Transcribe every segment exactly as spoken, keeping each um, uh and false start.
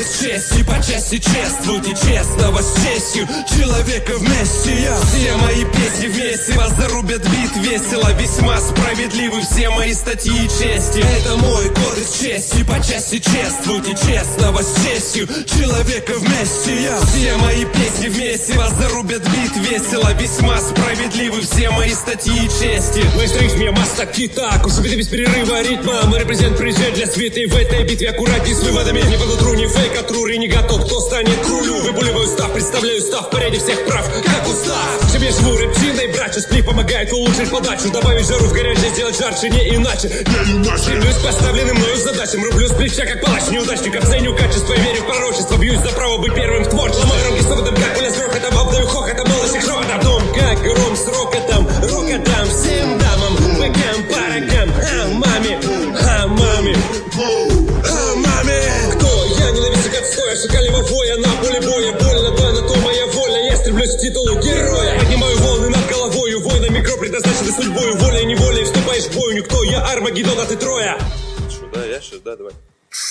кодекс чести по части чествуйте честного с честью человека вместе. Я. Все мои песни вместе вас зарубят бит весело, весьма справедливы все мои статьи и чести. Это мой кодекс чести по части чествуйте честного с честью человека вместе. Я. Все мои песни вместе вас зарубят бит весело, весьма справедливы все мои статьи и чести. Мы в ритме масса кита, курсовиты без перерыва ритма. Мы репрезент приезжает для свиты в этой битве аккуратней с выводами. Не по утру, не фейк, а тру, не готов, кто станет к рулю. Выпуливаю устав, представляю устав в порядке всех прав, как устав. Чем я живу рептиной, брачу, сплив помогает улучшить подачу. Добавить жару в горячее, сделать жарче, не иначе. Не иначе. Стремлюсь к поставленным мною задачам, рублю с плеча, как палач неудачников. Ценю качество, верю в пророчество, бьюсь за право быть первым в творчестве. Ломаю рамки с опытом, как пуля с грохотом, обдаю хохотом, молодость их ровотом. Дом, как гром с рокотом, рокотом всем дамам, бэкам, парагам, а маме, а маме, а маме. Кто я, ненавижу как стоя, шакалева воя на поле боя. Больно, да, на то моя воля, я стремлюсь к титулу героя. Поднимаю волны над головою, война микро предназначены судьбою. Волей, неволей вступаешь в бойню. Кто я, Армагеддон, а ты Троя. Что, да, я сейчас, да, давай.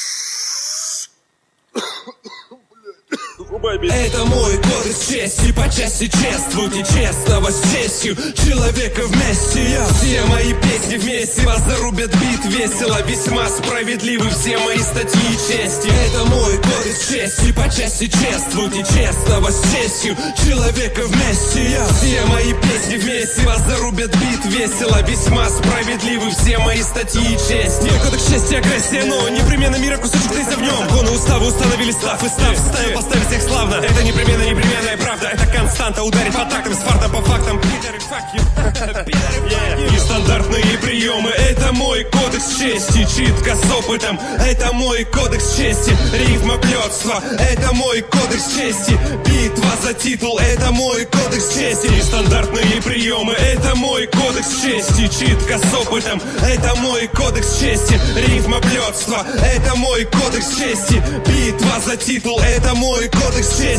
Это мой кодекс чести по части чествуйте честного с честью человека вместе. Я. Все мои песни вместе вас зарубят бит весело, весьма справедливы все мои статьи и чести. Это мой кодекс чести по части чествуйте честного с честью человека вместе. Я. Все мои песни вместе вас зарубят бит весело, весьма справедливы все мои статьи и чести. Мой кодекс чести агрессия, но непременно мира кусочек тейса в нем. Законы устава установили став и став ставим поставить всех славно. Это непременно непременная правда, это константа. Ударить по тактам, с фартом по фактам. Пидоры, fuck you. Нестандартные приемы. Это мой кодекс чести. Читка с опытом. Это мой кодекс чести. Рифма, плетство. Это мой кодекс чести. Битва за титул. Это мой кодекс чести. Нестандартные приемы. Это мой кодекс чести. Читка с опытом. Это мой кодекс чести. Рифма, плетство. Это мой кодекс чести. Битва за титул. Это мой кодекс чести.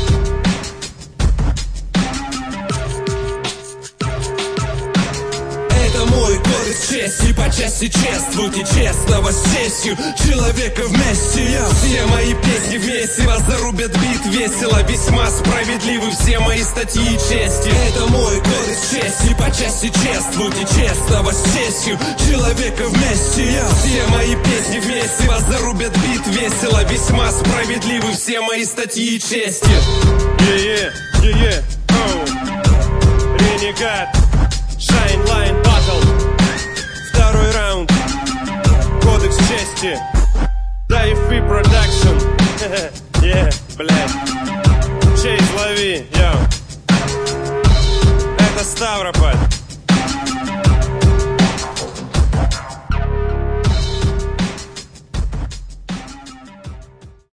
Это мой кодекс чести по части чествуйте честного с честью человека вместе. Я. Все мои песни вместе вас зарубят бит весело, весьма справедливы все мои статьи и чести. Это мой кодекс чести по части чествуйте честного с честью человека вместе. Я. Все мои песни вместе вас зарубят бит весело, весьма справедливы все мои статьи и чести. Yeah, yeah, yeah, yeah, oh. Ренегат, Shine Line Battle. Второй раунд. Кодекс чести. Дайфи Продакшн. Yeah, блядь. Чейз, лови, йоу. Это Ставрополь.